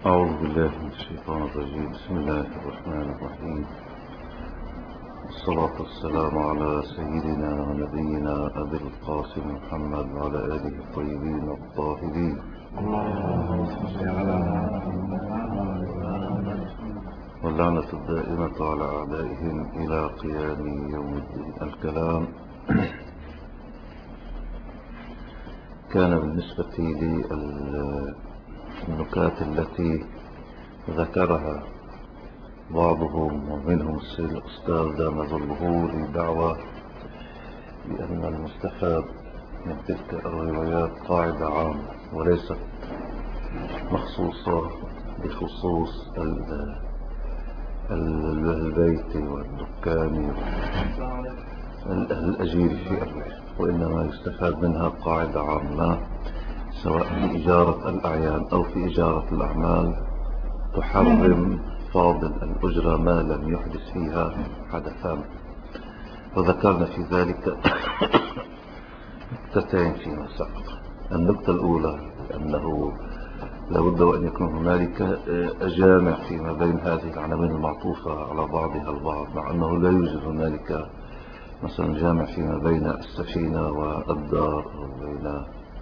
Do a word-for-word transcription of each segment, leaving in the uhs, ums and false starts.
أعوذ بالله من الشيطان الرجيم. بسم الله الرحمن الرحيم. الصلاة والسلام على سيدنا ونبينا أبي القاسم محمد وعلى آله الطيبين الطاهرين، واللعنة الدائمة على أعدائهم إلى قيام يوم الدين. الكلام كان بالنسبة للنكات التي ذكرها بعضهم ومنهم السيد الأستاذ دام ظله لدعوة بأن المستفاد من تلك الروايات قاعدة عامة وليست مخصوصة بخصوص البيت والدكان والأجير في البيت، وإنما يستفاد منها قاعدة عامة سواء في إجارة الأعيان أو في إجارة الأعمال تحرم فاضل الأجرة ما لم يحدث فيها حدثان. وذكرنا في ذلك نكتتين فيما سبق. النكتة الأولى أنه لابد وأن يكون هنالك جامع فيما بين هذه العناوين المعطوفة على بعضها البعض، مع أنه لا يوجد هنالك مثلا جامع فيما بين السفينة والدار أو بين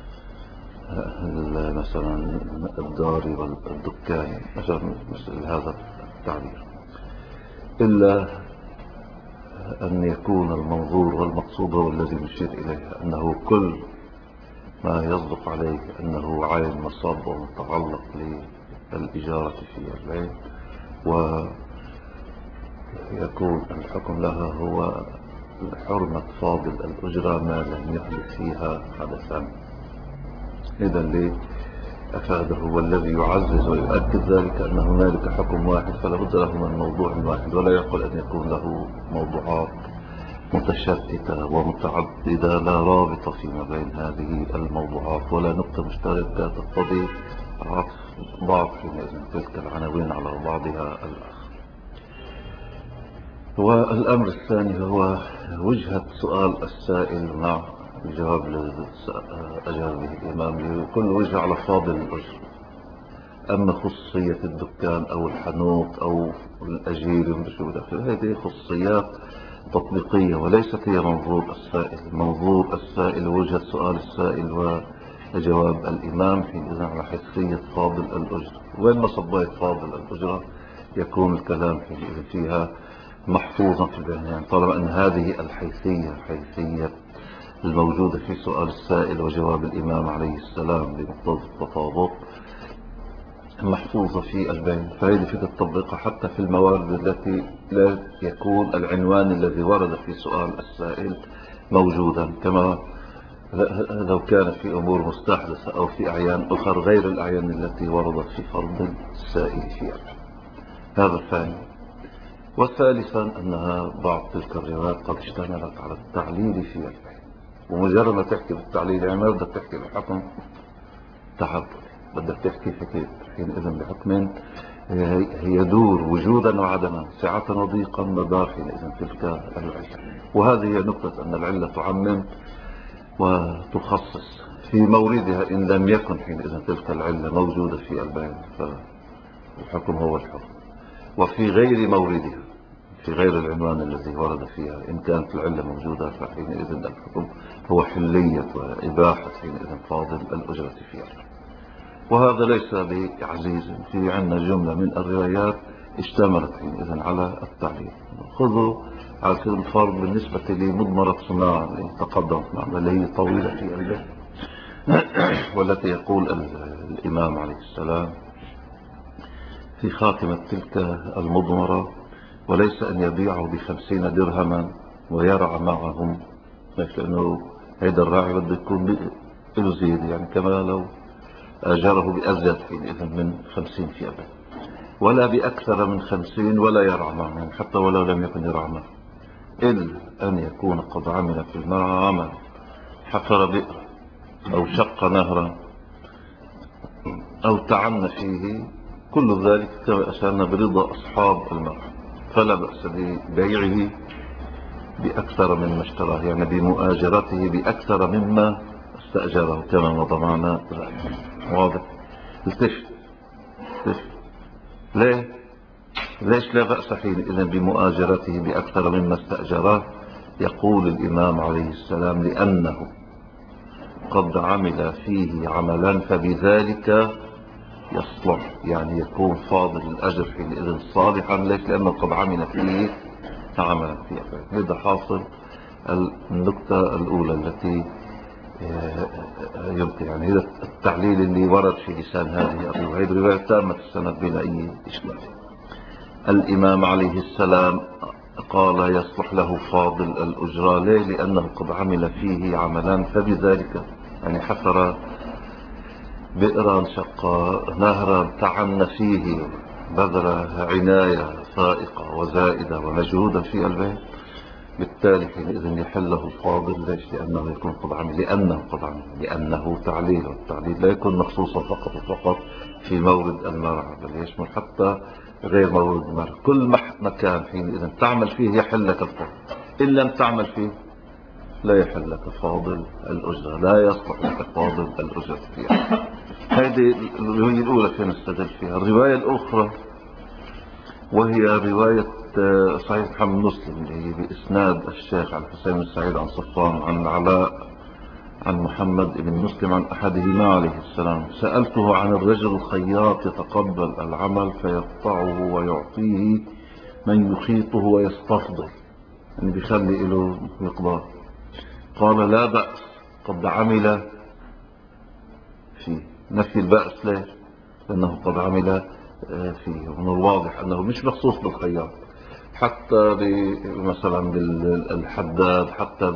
مثلا الدار والدكان مثلا مثل هذا التعبير، إلا أن يكون المنظور والمقصود هو الذي نشير إليه، أنه كل ما يصدق عليه أنه عين مصاب ومتعلق للإجارة في البيت ويكون الحكم لها هو حرمة فاضل الأجرة ما لم يحدث فيها حدثان. إذا ليه أفاده هو الذي يعزز ويؤكد ذلك أن هنالك حكم واحد فلا بد له من موضوع واحد، ولا يقول أن يكون له موضوعات متشتتة ومتعددة لا رابطة فيما بين هذه الموضوعات ولا نقطة مشتركة تقتضي عطف بعض حينئذ تلك العناوين على بعضها الآخر. والأمر الثاني هو وجهة سؤال السائل مع الجواب أجاب به الإمام. كل وجه على فاضل الأجر، أما خصوصية الدكان أو الحانوت أو الأجير هذه خصوصيات تطبيقية وليست هي منظور السائل. منظور السائل وجهة سؤال السائل وجواب الإمام حينئذ على حيثية فاضل الأجر، وين ما صبيت فاضل الأجرة يكون الكلام فيها محفوظا في البيان، طالما أن هذه الحيثية حيثية الموجودة في سؤال السائل وجواب الإمام عليه السلام بمقتضى التطابق محفوظة في البين، فهذه فيك تطبقها حتى في الموارد التي لا يكون العنوان الذي ورد في سؤال السائل موجودا، كما لو كان في أمور مستحدثة أو في أعيان أخرى غير الأعيان التي وردت في فرض السائل في البين. هذا الثاني. والثالثا أنها بعض تلك الروايات قد اشتملت على التعليل في البين، ومجرد ما تحكي بالتعليل يعني ما بدك تحكي بحكم تعبد، بدك تحكي في حينئذ بحكم يدور وجودا وعدما سعة وضيقا مدار حينئذ تلك العلة. وهذه هي نقطة أن العلة تعمم وتخصص في موردها إن لم يكن حينئذ تلك العلة موجودة في البيان فالحكم هو الحكم، وفي غير موردها في غير العنوان الذي ورد فيها إن كانت العلة موجودة فحينئذ الحكم هو حلية وإباحة حينئذ فاضل الأجرة فيها. وهذا ليس بعزيز، في عندنا جملة من الروايات اشتملت حينئذ على التعليل. خذوا على سبيل الفرض بالنسبة لمضمرة صناعة اللي تقدمت معنا اللي هي طويلة في البيت والتي يقول الإمام عليه السلام في خاتمة تلك المضمرة: وليس أن يبيعه بخمسين درهما ويرعى معهم، لأنه هيدا الراعي بده يكون له زيادة، يعني كما لو أجره بأزيد حينئذ من خمسين في أبد، ولا بأكثر من خمسين ولا يرعى معهم حتى ولو لم يكن يرعى معهم، إلا أن يكون قد عمل في المرعى عمل حفر بئر أو شق نهرا أو تعنى فيه، كل ذلك كما أشارنا برضا أصحاب المرعى، فلا بأس ببيعه بأكثر مما اشتراه، يعني بمؤاجرته بأكثر مما استأجره كما مضى معنا. واضح؟ التفت ليش ليه ليش لا بأس حينئذ بمؤاجرته بأكثر مما استأجره؟ يقول الإمام عليه السلام لأنه قد عمل فيه عملا فبذلك يصلح، يعني يكون فاضل الأجر حينئذ صالحا. ليش؟ لأنه قد عمل فيه عملا فيه. هذا حاصل النقطة الأولى التي يمكن، يعني هذا التعليل اللي ورد في لسان هذه الرواية، رواية تامة السند بلا أي إشكال. الإمام عليه السلام قال يصلح له فاضل الأجرة. ليه؟ لأنه قد عمل فيه عملا فبذلك، يعني حفر بئرا، شق نهرا، تعنى فيه، بذل عناية فائقة وزائدة ومجهودا في البيت، بالتالي حينئذ يحله الفاضل. ليش؟ لأنه يكون قد عمل، لأنه قد عمل، لأنه تعليل، والتعليل لا يكون مخصوصا فقط وفقط في مورد المرعى، بل يشمل حتى غير مورد المرعى. كل مكان حينئذ تعمل فيه يحل لك الفاضل، إن لم تعمل فيه لا يحل لك فاضل الأجرة، لا يصلح لك فاضل الأجرة فيها. هذه الرواية الأولى كان نستدل فيها. الرواية الأخرى وهي رواية صحيح محمد مسلم، اللي هي بإسناد الشيخ عن حسين بن سعيد عن صفوان عن العلاء عن محمد بن مسلم عن أحدهما عليه السلام: سألته عن الرجل الخياط يتقبل العمل فيقطعه ويعطيه من يخيطه ويستفضل، يعني بيخلي له مقدار. قال: لا بأس، قد عمل فيه. نفي البأس ليش؟ لأنه قد عمل فيه، ومن الواضح أنه مش مخصوص بالخياط، حتى مثلا بالحداد، حتى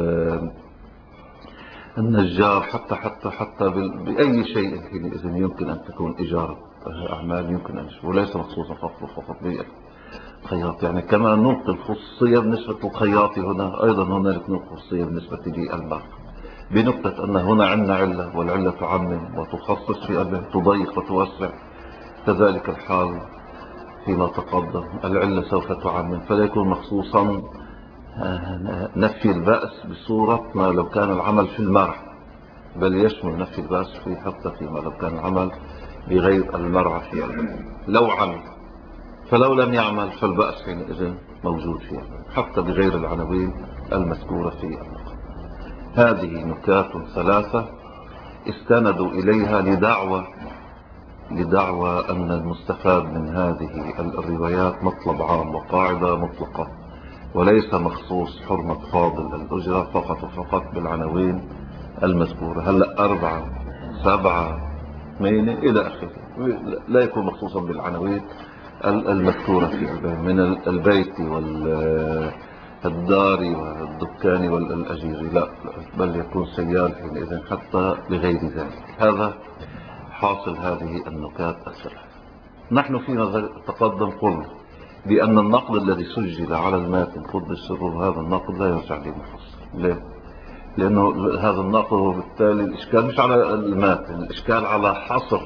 بالنجار، حتى حتى حتى بأي شيء حينئذ يمكن أن تكون إجارة أعمال، يمكن أن يشبه، وليس مخصوصا فقط فقط بالخياط. يعني كما ننقل خصوصية بالنسبة للخياط هنا، أيضا هنالك ننقل خصوصية بالنسبة للباقي، بنقطة أن هنا عندنا علة، والعلة تعمم وتخصص في قلبها، تضيق وتوسع. كذلك الحال فيما تقدم، العلة سوف تعمم، فلا يكون مخصوصا نفي البأس بصورة ما لو كان العمل في المرعى، بل يشمل نفي البأس في حتى فيما لو كان العمل بغير المرعى في البيت. لو عمل، فلو لم يعمل فالبأس حينئذ موجود فيها، حتى بغير العناوين المذكورة في النقل. هذه نكات ثلاثة استندوا إليها لدعوة لدعوى أن المستفاد من هذه الروايات مطلب عام وقاعدة مطلقة، وليس مخصوص حرمة فاضل الأجرة فقط وفقط بالعناوين المذكورة. هلأ أربعة سبعة ثمانية إلى آخره، لا يكون مخصوصا بالعناوين المذكورة في البيت، من البيت والدار والدكان والأجير، لا، بل يكون سيال حينئذ حتى لغير ذلك. هذا حاصل هذه النكات الثلاث. نحن فيما تقدم قلنا بأن النقد الذي سجل على الماتن قدس سره، هذا النقد لا يرجع لمفصل. ليه؟ لأنه هذا النقد هو بالتالي الإشكال مش على الماتن، الإشكال على حصر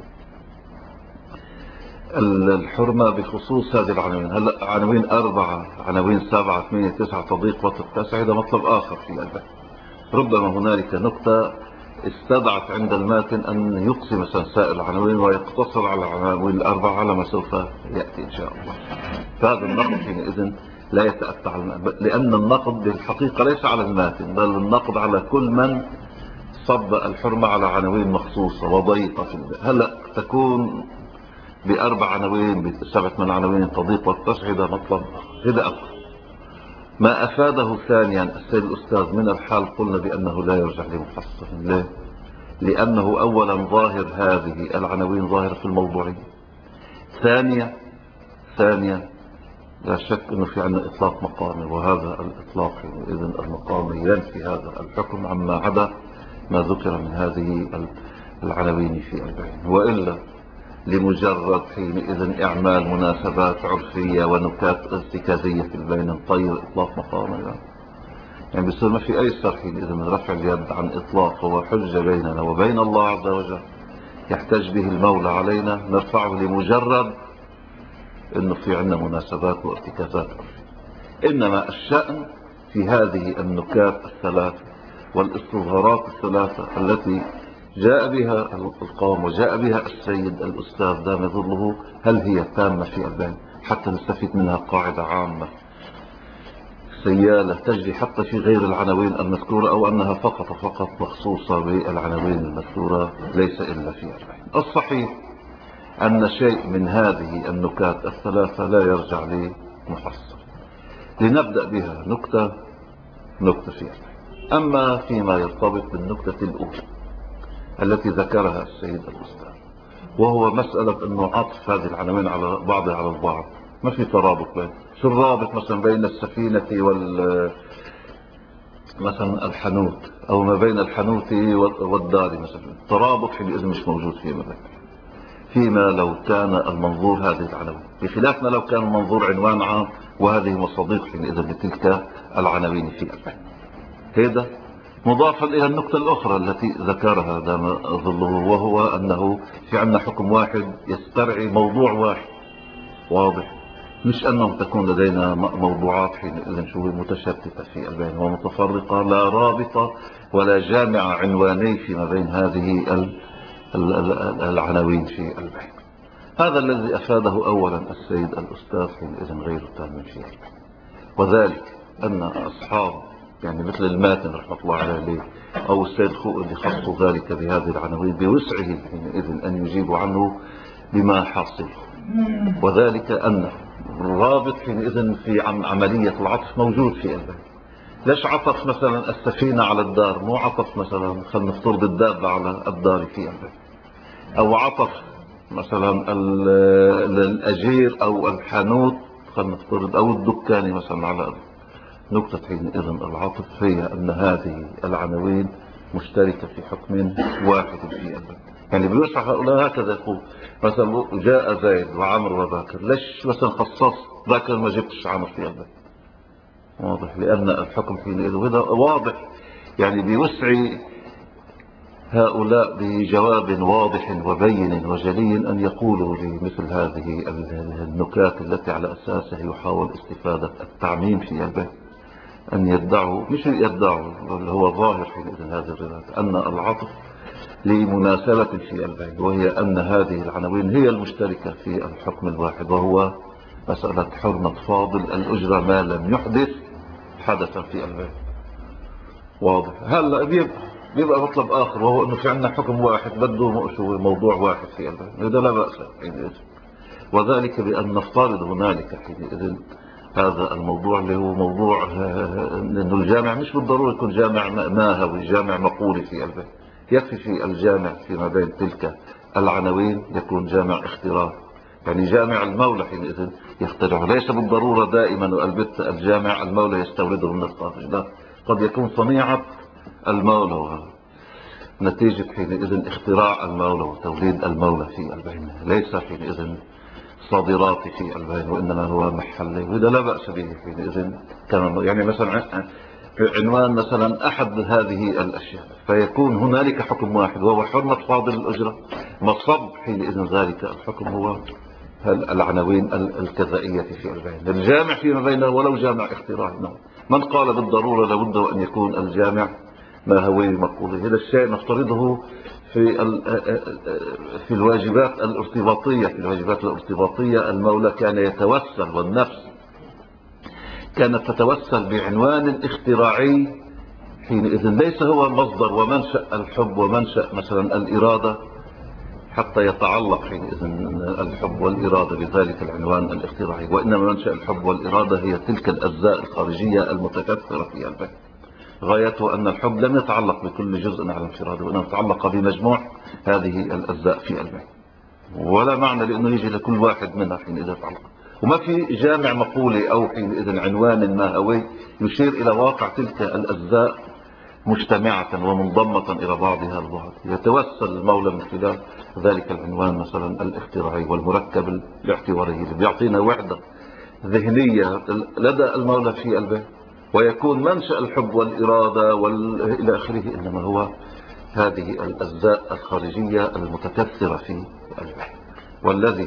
الحرمة بخصوص هذه العناوين. هلا عناوين أربعة، عناوين سبعة ثمانية تسعة تضيق وتتسع، هذا مطلب آخر في البحث. ربما هنالك نقطة استدعت عند الماتن أن يقسم سائر العناوين ويقتصر على العناوين الأربعة على ما سوف يأتي إن شاء الله. فهذا النقد حينئذ لا يتأتى على الماتن، لأن النقد بالحقيقة ليس على الماتن، بل النقد على كل من صب الحرمة على عناوين مخصوصة وضيقة في البيت. هلا تكون بأربع عناوين، بسبعة من عناوين تضيق وتتسع، هذا مطلب هذا أقل. ما أفاده ثانيا السيد الأستاذ من الحال قلنا بأنه لا يرجع لمحصل. ليه؟ لأنه أولا ظاهر هذه العناوين ظاهرة في الموضوعية. ثانيا ثانيا لا شك أنه في عندنا إطلاق مقامي، وهذا الإطلاق إذن المقامي ينفي هذا الحكم عما عدا ما ذكر من هذه العناوين في البين، وإلا لمجرد حينئذ إعمال مناسبات عرفية ونكات ارتكازية في البين نطير إطلاق مقامي. يعني, يعني بيصير ما في أي سر حينئذ من رفع اليد عن إطلاق، هو حجة بيننا وبين الله عز وجل يحتاج به المولى علينا، نرفعه لمجرد إنه في عندنا مناسبات وارتكازات عرفية. إنما الشأن في هذه النكات الثلاثة والاستظهارات الثلاثة التي جاء بها القوم وجاء بها السيد الأستاذ دام ظله، هل هي تامة في البين حتى نستفيد منها قاعدة عامة سيالة تجري حتى في غير العناوين المذكورة، أو أنها فقط فقط مخصوصة بالعناوين المذكورة ليس إلا في البين؟ الصحيح أن شيء من هذه النكات الثلاثة لا يرجع لمحصل. لنبدأ بها نكتة نكتة في البين. أما فيما يرتبط بالنكتة الأولى التي ذكرها السيد الأستاذ، وهو مسألة أنه عطف هذه العناوين على بعضها على البعض، ما في ترابط بين شو الرابط مثلا بين السفينة وال مثلا الحانوت، أو ما بين الحانوت والدار مثلا، الترابط حينئذ مش موجود فيما بين، فيما لو كان المنظور هذه العناوين، بخلاف ما لو كان المنظور عنوان عام وهذه مصادق حينئذ لتلك العناوين في البين. هذا مضافا إلى النقطة الأخرى التي ذكرها دام ظله، وهو أنه في عندنا حكم واحد يسترعي موضوع واحد واضح، مش أنه تكون لدينا موضوعات حينئذ شو متشتتة في البين ومتفرقة لا رابطة ولا جامعة عنواني فيما بين هذه العناوين في البين. هذا الذي أفاده أولا السيد الأستاذ حينئذ غير تام في البين، وذلك أن أصحاب يعني مثل الماتن رحمة الله عليه أو السيد خوء اللي خصوا ذلك بهذه العناوين بوسعه حينئذ أن يجيبوا عنه بما حاصل، وذلك أن الرابط حينئذ في عملية العطف موجود في البين. ليش عطف مثلا السفينة على الدار، مو عطف مثلا خلينا نفترض الدابة على الدار في البين، أو عطف مثلا الأجير أو الحانوت خلينا نفترض أو الدكاني مثلا على الدار. نقطة حينئذ العطف هي أن هذه العناوين مشتركة في حكم واحد في البين. يعني بيوسع هؤلاء هكذا يقول مثلا جاء زيد وعمر وباكر، ليش مثلا خصص باكر ما جبتش عمر في البين؟ واضح، لأن الحكم حينئذ وهذا واضح، يعني بيوسع هؤلاء بجواب واضح وبين وجلي أن يقولوا لمثل هذه النكات التي على أساسها يحاول استفادة التعميم في البين، أن يدعوا مش يدعوا اللي هو ظاهر حينئذ هذه الروايات أن العطف لمناسبة في البين، وهي أن هذه العناوين هي المشتركة في الحكم الواحد، وهو مسألة حرمة فاضل الأجرة ما لم يحدث حدثا في البين. واضح. هلا بيبقى, بيبقى مطلب آخر، وهو أنه في عندنا حكم واحد بده موضوع واحد في البين، هذا لا بأس حينئذ، وذلك بأن نفترض هنالك حينئذ هذا الموضوع اللي هو موضوع أنه الجامع مش بالضرورة يكون جامع ماهوي جامع مقولي في البين، يكفي في الجامع فيما بين تلك العناوين يكون جامع اختراع، يعني جامع المولى حينئذ يخترعه، ليس بالضرورة دائما البت الجامع المولى يستورده من الخارج، لا، قد يكون صنيعة المولى نتيجة حينئذ اختراع المولى وتوليد المولى في البين، ليس حينئذ صادرات في البين، وإنما هو محلي، وإذا لا بأس به حينئذ كما يعني مثلا عنوان مثلا أحد هذه الأشياء، فيكون هنالك حكم واحد وهو حرمة فاضل الأجرة، مصب حينئذ ذلك الحكم هو العناوين الكذائية في البين، الجامع فيما بينه ولو جامع اختراع. من قال بالضرورة لابد أن يكون الجامع ما هو مقولي؟ هذا الشيء نفترضه في في الواجبات الارتباطية، في الواجبات الارتباطية المولى كان يتوسل، والنفس كانت تتوسل بعنوان اختراعي حينئذ ليس هو مصدر ومنشأ الحب ومنشأ مثلا الإرادة حتى يتعلق حينئذ الحب والإرادة بذلك العنوان الاختراعي، وإنما منشأ الحب والإرادة هي تلك الأجزاء الخارجية المتكثرة في البين، غايته أن الحب لم يتعلق بكل جزء على انفراده، وإنما تعلق بمجموع هذه الأجزاء في البين، ولا معنى لأنه يجي لكل واحد منها حينئذ يتعلق، وما في جامع مقولي أو حينئذ عنوان ماهوي يشير إلى واقع تلك الأجزاء مجتمعة ومنضمة إلى بعضها البعض، يتوسل المولى من خلال ذلك العنوان مثلا الاختراعي والمركب الاعتباري اللي بيعطينا وحدة ذهنية لدى المولى في البين، ويكون منشأ الحب والإرادة وإلى آخره إنما هو هذه الأجزاء الخارجية المتكثرة في البين، والذي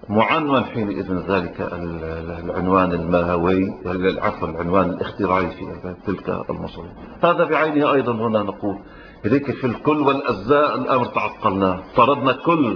معنون حينئذ ذلك العنوان الماهوي، عفوا العنوان الاختراعي في تلك المصاريف. هذا بعينه أيضا هنا نقول إليك في الكل والأجزاء الأمر تعقلناه، افترضنا كل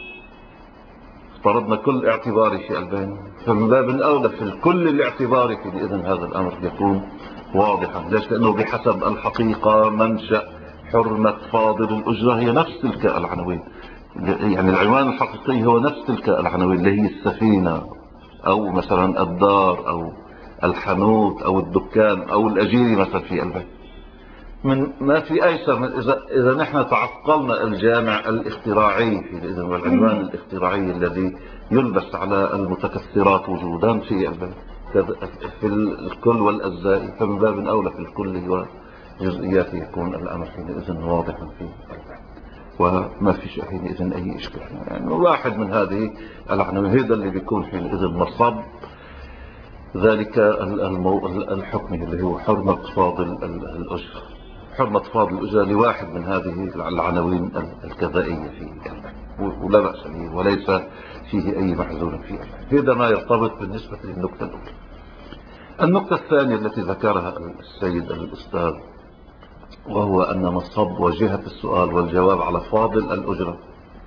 افترضنا كل اعتباري في البين، فمن باب الأولى في الكل الاعتباري حينئذ هذا الأمر يكون واضحا. ليش؟ لأنه بحسب الحقيقة منشأ حرمة فاضل الأجرة هي نفس تلك العناوين، يعني العنوان الحقيقي هو نفس تلك العناوين اللي هي السفينة أو مثلا الدار أو الحانوت أو الدكان أو الأجيري مثلا في البيت. من ما في أيسر من إذا, إذا نحن تعقلنا الجامع الاختراعي في والعنوان الاختراعي الذي يلبس على المتكثرات وجودا في البيت في الكل والأجزاء، فمن باب أولى في الكل وجزئياته يكون الأمر حينئذ واضحا في البيت وما فيش حينئذ أي إشكال. يعني واحد من هذه العناوين هذا اللي بيكون حينئذ مصب ذلك الحكم اللي هو حرمة فاضل الأجرة، حرمة فاضل الأجرة لواحد من هذه العناوين الكذائية فيه، ولا بأس به وليس فيه أي محذور فيه. هذا ما يرتبط بالنسبة للنقطة الأولى. النقطة الثانية التي ذكرها السيد الأستاذ وهو أن مصب وجهة السؤال والجواب على فاضل الأجرة،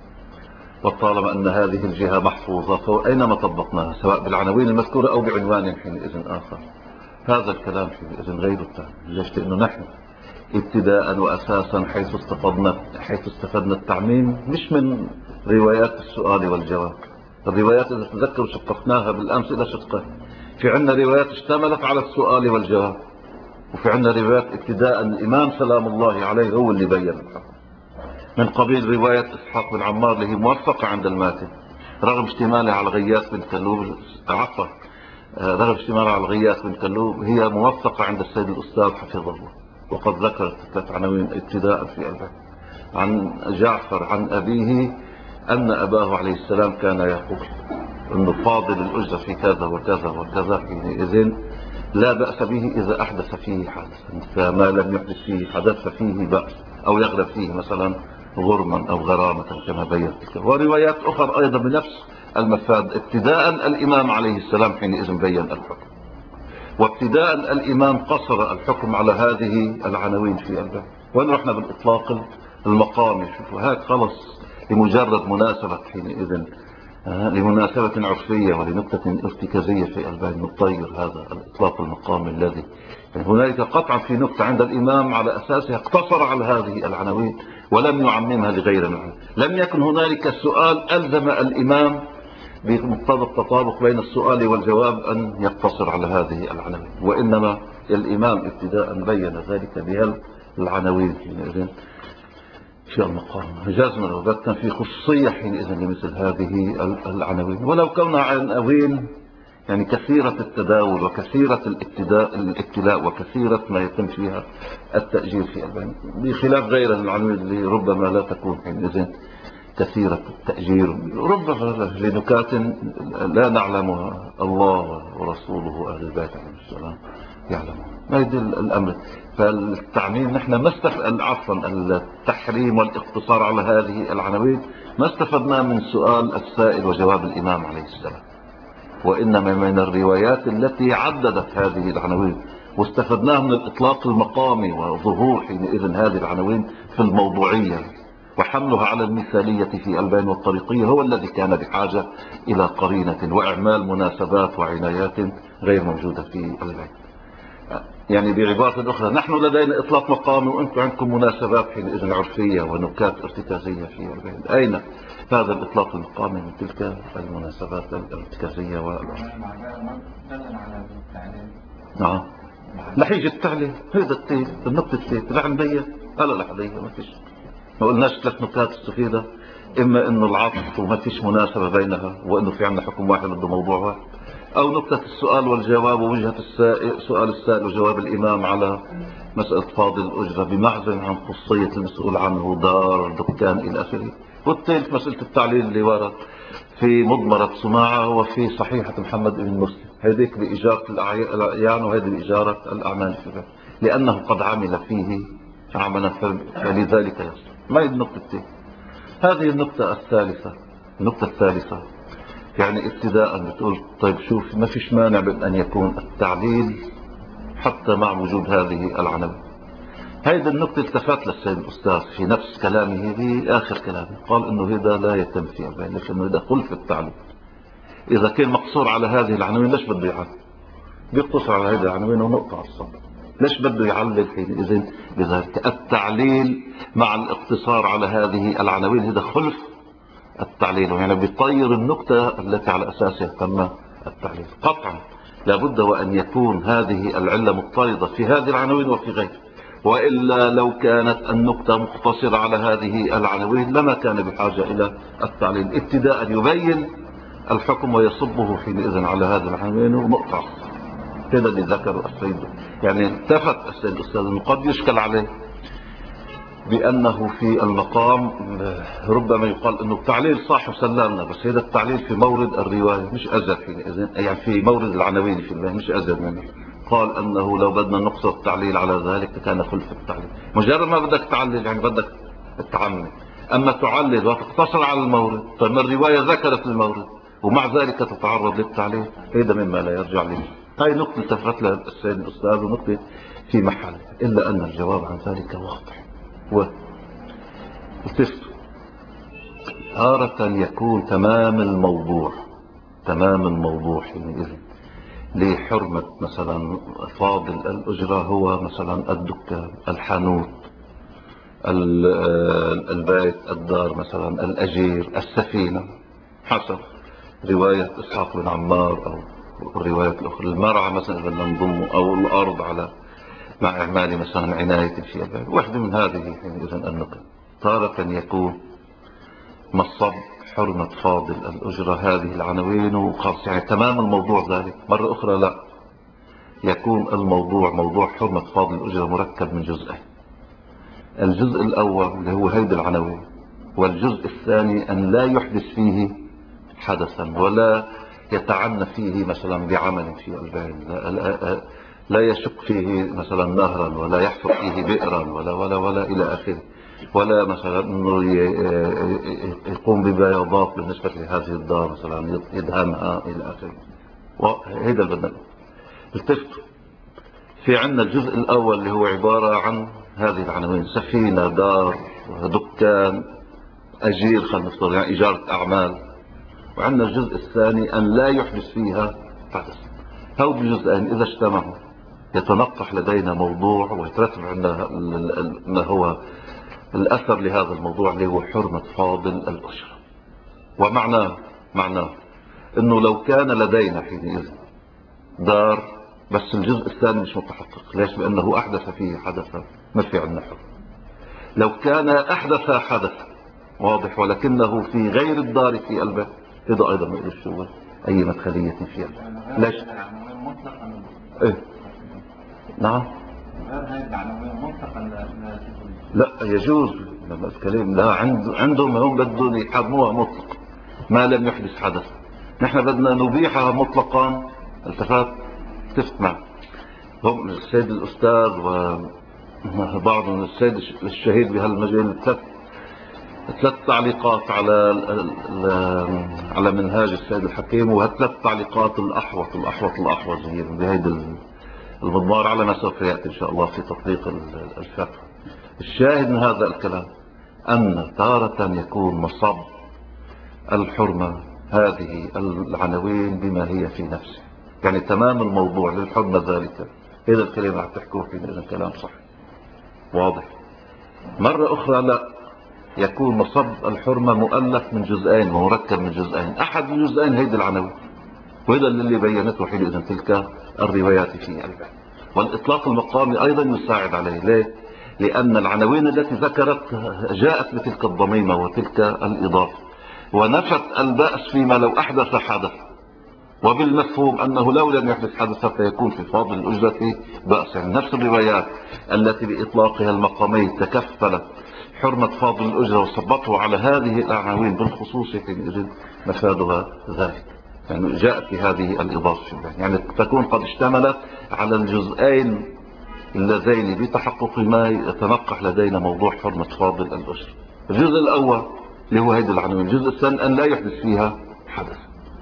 وطالما أن هذه الجهة محفوظة فأينما طبقناها سواء بالعناوين المذكورة أو بعنوان حينئذ آخر هذا الكلام حينئذ غير التام. ليش؟ لأنه نحن ابتداء وأساسا حيث استفدنا حيث استفدنا التعميم مش من روايات السؤال والجواب. الروايات إذا تذكروا شققناها بالأمس إلى شقين، في عندنا روايات اشتملت على السؤال والجواب، وفي عندنا روايات ابتداء الإمام سلام الله عليه هو اللي بين الحكم، من قبيل رواية إسحاق بن عمار اللي هي موثقة عند الماتن رغم اشتمالها على غياث بن كلوب، عفوا رغم اشتمالها على غياث بن كلوب هي موثقة عند السيد الأستاذ حفظه الله. وقد ذكرت ثلاث عناوين ابتداء في البيت عن جعفر عن أبيه أن أباه عليه السلام كان يقول أنه فاضل الأجرة في كذا وكذا وكذا حينئذ لا بأس به إذا أحدث فيه حدثا، فما لم يحدث فيه حدث ففيه بأس أو يغلب فيه مثلا غرما أو غرامة كما بيّنت. وروايات أخرى أيضا بنفس المفاد. ابتداء الإمام عليه السلام حينئذ بيّن الحكم، وابتداء الإمام قصر الحكم على هذه العناوين في الباب. وين رحنا بالإطلاق المقامي؟ شوفوا هيك خلص لمجرد مناسبة حينئذ لمناسبة عرفية ولنكتة ارتكازية في الباب نطير هذا الإطلاق المقامي الذي يعني هنالك قطعا في نكتة عند الإمام على أساسها اقتصر على هذه العناوين ولم يعممها لغير العناوين. لم يكن هنالك سؤال ألزم الإمام بمقتضى التطابق بين السؤال والجواب أن يقتصر على هذه العناوين، وإنما الإمام ابتداء بين ذلك بها العناوين حينئذ في المقام. جازم الرباط كان في خصوصية حينئذ لمثل هذه العناوين، ولو كونها عناوين يعني كثيرة التداول وكثيرة الابتداء الابتلاء وكثيرة ما يتم فيها التأجيل في البيان، بخلاف غير العناوين اللي ربما لا تكون حينئذ كثيرة التأجير، ربما لنكات لا نعلمها الله ورسوله أهل البيت عليه السلام يعلمون. ما يدل الأمر. فالتعميم نحن ما استفدنا، عفوا التحريم والاقتصار على هذه العناوين ما استفدنا من سؤال السائل وجواب الإمام عليه السلام، وإنما من الروايات التي عددت هذه العناوين، واستفدناها من الإطلاق المقامي وظهور حينئذ هذه العناوين في الموضوعية وحملها على المثالية في البيان والطريقية هو الذي كان بحاجة إلى قرينة وإعمال مناسبات وعنايات غير موجودة في البيان. يعني بعبارة أخرى نحن لدينا إطلاق مقامي وأنتم عندكم مناسبات حينئذ عرفية ونكات ارتكازية في البيان. أين هذا الإطلاق المقامي من تلك المناسبات الارتكازية والعرفية؟ نعم لحيجة التعليل هذا التيل النقطة التيل العنبية هلا لحظية ما فيش، ما قلناش ثلاث نكات استفيدة، إما إنه العاطف وما فيش مناسبة بينها وإنه في عندنا حكم واحد ضد موضوع واحد، أو نكتة السؤال والجواب ووجهة السائل سؤال السائل وجواب الإمام على مسألة فاضل الأجرة بمعزل عن خصوصية المسؤول عنه دار دكان إلى آخره. والثالث مسألة التعليل اللي ورد في مضمرة سماعة وفي صحيحة محمد بن مسلم، هذيك بإجارة الأعيان وهذه بإجارة الأعمال فيه لأنه قد عمل فيه عملا فلذلك يصل. ما هي النقطة الثانية؟ هذه النقطة الثالثة. النقطة الثالثة يعني ابتداء بتقول طيب شوف، ما فيش مانع من أن يكون التعليل حتى مع وجود هذه العناوين. هيدا النقطة التفت للسيد الأستاذ في نفس كلامه بآخر كلامه، قال إنه هذا لا يتم في البيان، لأنه هذا خلف التعليل. إذا كان مقصور على هذه العناوين ليش بده يعلل؟ بيقتصر على هذه العناوين ونقطة على السطر، ليش بده يعلل حينئذ بذلك؟ التعليل مع الاقتصار على هذه العناوين هذا خلف التعليل، يعني بيطير النقطة التي على أساسها تم التعليل. قطعا لابد وأن يكون هذه العلة مضطردة في هذه العناوين وفي غيرها، وإلا لو كانت النقطة مقتصرة على هذه العناوين لما كان بحاجة إلى التعليل. ابتداء يبين الحكم ويصبه حينئذ على هذه العناوين ونقطع. هذا اللي ذكره السيد، يعني التفت السيد الأستاذ أنه قد يشكل عليه بأنه في المقام ربما يقال أنه التعليل صاحب سلامنا، بس هذا التعليل في مورد الرواية مش أزل حينئذ، يعني في مورد العناوين في الله مش أزل منه. قال أنه لو بدنا نقصر التعليل على ذلك كان خلف التعليل. مجرد ما بدك تعلل يعني بدك تعمم، أما تعلل وتقتصر على المورد، فما الرواية ذكرت المورد ومع ذلك تتعرض للتعليل، هذا مما لا يرجع لي. هاي نقطة التفت لها السيد الأستاذ ونقطة في محل، إلا أن الجواب عن ذلك واضح. والتفتوا تارة يكون تمام الموضوع تمام الموضوع حينئذ لحرمة مثلا فاضل الأجرة هو مثلا الدكان، الحانوت، البيت، الدار، مثلا الأجير، السفينة، حسب رواية إسحاق بن عمار أو الروايات الأخرى، المرعى مثلا إذا نضمه، أو الأرض على مع إعمال مثلا عناية في البيت. واحدة من هذه حينئذ النقل. تارة يكون مصب حرمة فاضل الأجرة هذه العناوين وخاص، يعني تمام الموضوع ذلك. مرة أخرى لا، يكون الموضوع موضوع حرمة فاضل الأجرة مركب من جزئين، الجزء الأول اللي هو هيدي العناوين، والجزء الثاني أن لا يحدث فيه حدثا ولا يتعنى فيه مثلا بعمل في البين، لا, لا يشق فيه مثلا نهرا ولا يحفر فيه بئرا ولا ولا ولا إلى آخره، ولا مثلا انه يقوم ببياضات بالنسبة لهذه الدار مثلا يدهنها الى اخره. وهذا اللي بدنا التفتوا في عندنا الجزء الاول اللي هو عبارة عن هذه العناوين: سفينة، دار، دكان، اجير، خلينا نفترض يعني اجارة اعمال. وعندنا الجزء الثاني ان لا يحدث فيها حدث. هؤلاء الجزئين اذا اجتمعوا يتنقح لدينا موضوع ويترتب عندنا ما هو الأثر لهذا الموضوع اللي هو حرمة فاضل الأجرة. ومعناه معناه أنه لو كان لدينا حينئذ دار بس الجزء الثاني مش متحقق، ليش؟ بأنه أحدث فيه حدثا، ما في عندنا حرمة. لو كان أحدث حدثا واضح ولكنه في غير الدار في البيت، هذا أيضا ما إلوش شغل أي مدخلية فيها. ليش؟ إيه؟ نعم. لا يجوز لما الكلام لا عند عندهم هم بدهم يحرموها مطلق ما لم يحدث حدث. نحن بدنا نبيحها مطلقا. التفات تفتمع هم السيد الأستاذ وبعض من السيد الشهيد بهالمجال ثلاث ثلاث تعليقات على على منهاج السيد الحكيم، وهالثلاث تعليقات الأحوط الأحوط الأحوط هي بهيدا المضمار على ما سوف يأتي إن شاء الله في تطبيق الفقه. الشاهد من هذا الكلام أن تارة يكون مصب الحرمة هذه العناوين بما هي في نفسه، يعني تمام الموضوع للحرمة ذلك. إذا الكلمة عم تحكوه في إذا الكلام صح واضح. مرة أخرى لا، يكون مصب الحرمة مؤلف من جزئين ومركب من جزئين، أحد الجزئين هيدي العناوين، وهذا اللي بينته حينئذ تلك الروايات في الباب. والإطلاق المقامي أيضا يساعد عليه. ليه؟ لأن العناوين التي ذكرت جاءت بتلك الضميمة وتلك الإضافة، ونفت البأس فيما لو أحدث حدث، وبالمفهوم أنه لو لم يحدث حدث فيكون في فاضل الأجرة بأس. يعني نفس الروايات التي بإطلاقها المقامي تكفلت حرمة فاضل الأجرة وصبته على هذه العناوين بالخصوص حينئذ مفادها ذلك، يعني جاءت في هذه الإضافة، يعني تكون قد اشتملت على الجزئين اللذين بتحقق ما يتنقح لدينا موضوع حرمة فاضل الأجرة. الجزء الأول اللي هو هيدي العناوين، الجزء الثاني أن لا يحدث فيها حدث.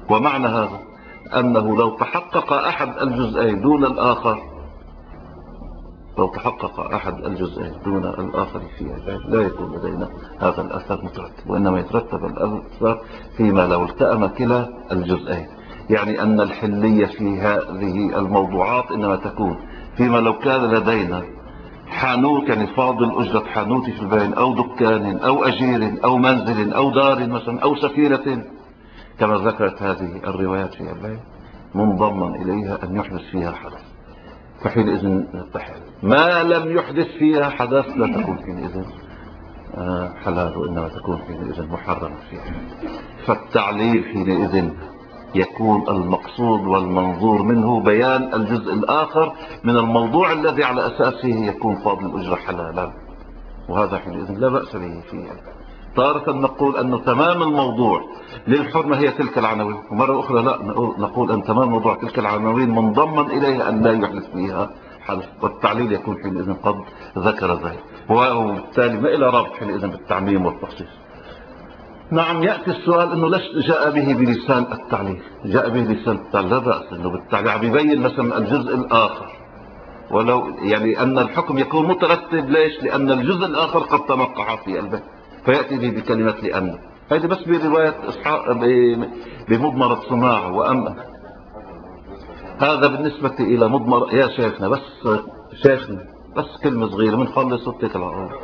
ومعنى هذا أنه لو تحقق أحد الجزئين دون الآخر، لو تحقق أحد الجزئين دون الآخر في البيع لا يكون لدينا هذا الأثر مترتب، وإنما يترتب الأثر فيما لو التأم كلا الجزئين. يعني أن الحلية في هذه الموضوعات إنما تكون فيما لو كان لدينا حانوت، يعني فاضل أجرة حانوت في البين أو دكان أو أجير أو منزل أو دار مثلا أو سفينة كما ذكرت هذه الروايات في البين، منضما إليها أن يحدث فيها حدث، فحينئذ نتحل. ما لم يحدث فيها حدث لا تكون حينئذ حلال، وإنما تكون حينئذ محرمة فيها. فالتعليل حينئذ يكون المقصود والمنظور منه بيان الجزء الآخر من الموضوع الذي على أساسه يكون فاضل الأجرة حلالا، وهذا حينئذ لا بأس به فيه. تارة نقول أن تمام الموضوع للحرمة هي تلك العناوين، ومرة أخرى لا نقول أن تمام موضوع تلك العناوين منضما إليها أن لا يحدث فيها حدث، والتعليل يكون حينئذ قد ذكر ذلك، وبالتالي ما إلى رابط حينئذ بالتعميم والتخصيص. نعم، يأتي السؤال أنه ليش جاء به بلسان التعليل؟ جاء به بلسان التعليل لا بأس، أنه بالتعليل عم يبين مثلا الجزء الآخر، ولو يعني أن الحكم يكون مترتب. ليش؟ لأن الجزء الآخر قد تنقع في البيت، فيأتي به بكلمة لأن. هذه بس برواية إسحاق بمضمرة صناع وأما. هذا بالنسبة إلى مضمر يا شيخنا، بس شيخنا بس كلمة صغيرة من خلص واتكل على الله.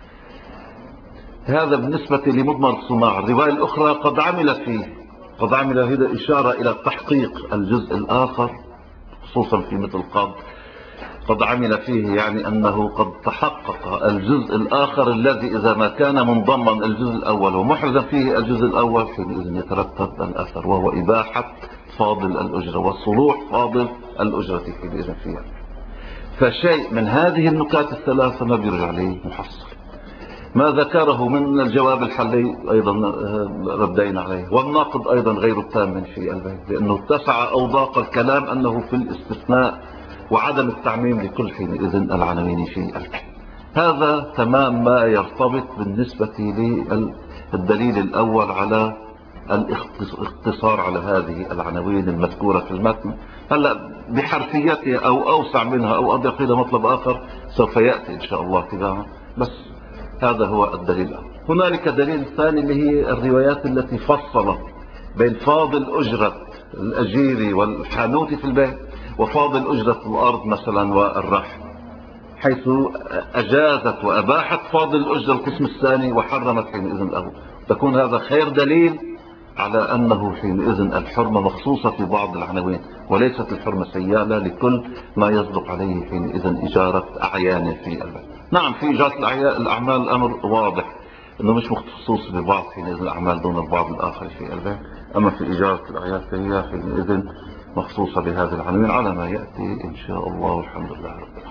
هذا بالنسبة لمضمر صناع. الرواية الأخرى قد عمل فيه، قد عمل هذا إشارة إلى تحقيق الجزء الآخر، خصوصا في مثل قد قد عمل فيه، يعني أنه قد تحقق الجزء الآخر الذي إذا ما كان منضما الجزء الأول ومحرزا فيه الجزء الأول حينئذ يترتب الأثر، وهو إباحة فاضل الأجرة وصلوح فاضل الأجرة حينئذ فيها. فشيء من هذه النكات الثلاثة ما بيرجع لي محصل. ما ذكره من الجواب الحلي أيضا ردينا عليه، والناقض أيضا غير التام في البيت، لأنه اتسع أو ضاق الكلام أنه في الاستثناء وعدم التعميم لكل حينئذ العناوين في البيت. هذا تمام ما يرتبط بالنسبة للدليل الأول على الاقتصار على هذه العناوين المذكورة في المتن. هلا بحرفيتها أو أوسع منها أو أضيق إلى مطلب آخر سوف يأتي إن شاء الله تباعا، بس هذا هو الدليل الأول. هنالك دليل ثاني اللي هي الروايات التي فصلت بين فاضل أجرة الأجير والحانوت في البيت وفاضل أجرة الأرض مثلا والرحم، حيث أجازت وأباحت فاضل الأجرة القسم الثاني وحرمت حينئذ الأول. تكون هذا خير دليل على أنه حينئذ الحرمة مخصوصة في بعض العناوين، وليست الحرمة سيالة لكل ما يصدق عليه حينئذ إجارة أعيان في البيت. نعم، في إجارة الأعمال الأمر واضح أنه مش مخصوص ببعض حينئذ الأعمال دون البعض الآخر في البيت، أما في إجارة الأعيان فهي حينئذ مخصوصة بهذه العناوين على ما يأتي إن شاء الله، والحمد لله رب العالمين.